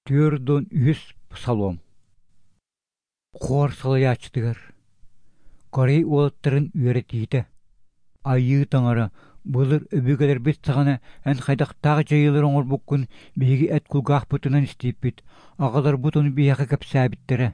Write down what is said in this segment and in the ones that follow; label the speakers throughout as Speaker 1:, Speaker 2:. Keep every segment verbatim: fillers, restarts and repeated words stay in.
Speaker 1: Түрдөн үс псалом. Хор салаячтыгар. Корей уолаттарын үеретиите. Айыы таңара былыр өбүгелер бит сагана эн хайдактагы жайылыр оңор буккун биги эт кулгаах бутунан истиппит. Агалар бутуну бияка кепсәбиттере.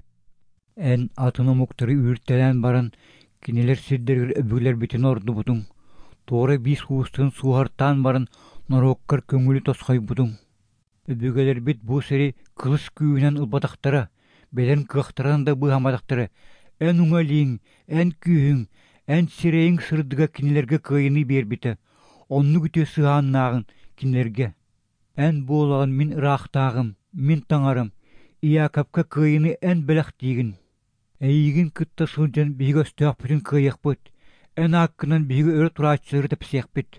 Speaker 1: Эн атыны муктары үртелен баран кинелер сирдергер өбүгелер битин орду бутун. Тоора бис хуустын суухартан баран нороккар көңүлү тосхой бутун. Өбүгелер бит бу сери кылыс күүнен ылбатактара, белен кыахтаран да быхамадактара. Эн уңалиң, эн күүһүң, эн сирейин сырдыга кинилерге кыйыны бербите. Онну күтө сыааннаагын кинилерге. Эн буолаган мин ыраахтаагым, мин таңарым, Иакапка кыйыны эн белехтиигин. Эйигин кытта сылжан биги өстөөхпүтүн кыйыахпыт. Эн ааккынан биги өрө тураачылары тепсиэхпит.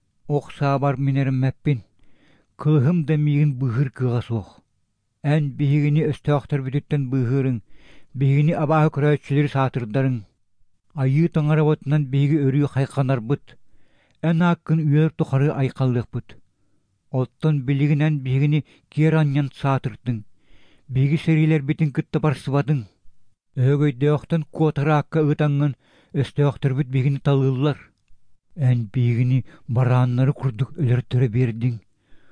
Speaker 1: Оксаа бар минерим мэппин. Кылыхым да миигин быһыр кыга суох. Эн бигини өстөөхтөр бүтүттен быһырың, бигини абааһы көрөөчүлери саатырдарың. Айыы таңарабытынан биги өрүү хайканарбыт. Эн ааккын үйөр тухары айкаллыахпыт. Оттон билигинен бигини киер аньян саатырдың. Биги серилер битин кытта барсыбадың. Өөгөйдөөхтөн куотараакка ыытаңын өстөөхтөр бүт бигини талыыллар. Эн бигини барааннары курдук өлөртөрө бердиң.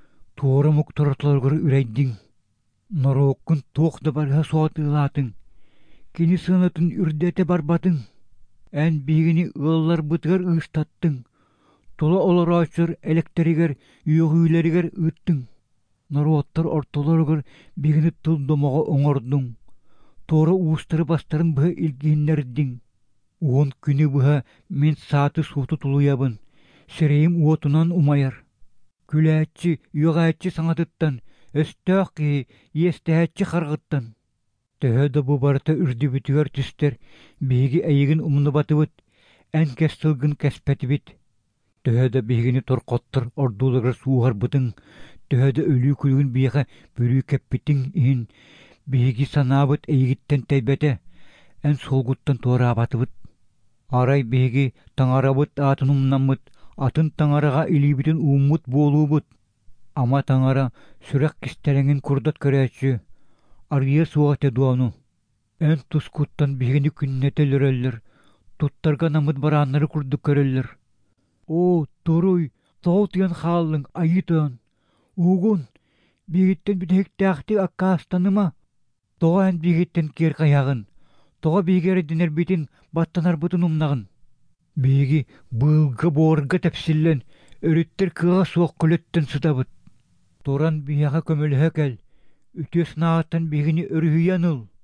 Speaker 1: Туора мукторотлоргор үрейдиң. Норооккун туохда барыха суатыылаатың. Кини сынатын үрдете барбатың. Эн бигини ыаллар бытыгар ыыстаттың. Тула олороочор электеригер, үйөгүүлеригер ыыттың. Норооттор ортолоргор бигини тылдомого оңордуң. Туора уустары бастарын быха илгииннердиң. Уон күнү быха мен сааты сууту тулуябын. Серейим уотунан умаяр. Күләччи, югаччи саңатыттан, өстөөхки, иестэһäччи харгыттан. Төһө бу барыта үрдүбүтүгөр түстер, биги эйигин умнубатыбыт, эн кэстылгын кэспэтибит. Төһө бигини торкоттор ордууларга суугарбытың, төһө өлүү күлүгүн бияха бүрүү кеппитиң иһин, биги санаабыт эйигиттен тэйбэте, эн солгуттан туораабатыбыт. Арай биги таңарабыт аатын умнаммыт, атын таңарага илибитин ууммут буолуубут. Ама таңара сүрэх кистереңин курдат көрөөчү. Арыйа суоте дуону. Эн тускуттан бигини күннете лөрөллөр. Туттарга намыт барааннары курдук көрөллөр. О, туруй, тоотуян хааллың, айытыан. Угун, бигиттен бүтехтээхти аккаастаныма. Тога эн бигиттен киер каягын. Тога бигери динер битин баттанар бутун умнагын. Биги былга боорга тепсиллен, өрүттер кыга суох көлөттен сытабыт. Туран бияга көмөлөһө кел, үтүөс нааттан бигини өрүһүйаныл.